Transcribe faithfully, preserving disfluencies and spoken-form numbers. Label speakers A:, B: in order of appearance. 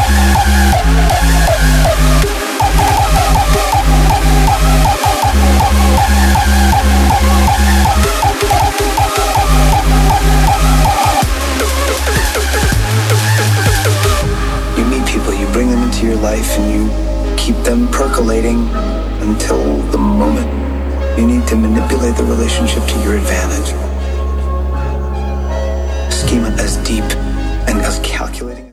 A: Your life and you keep them percolating until the moment you need to manipulate the relationship to your advantage. Schema as deep and as calculating.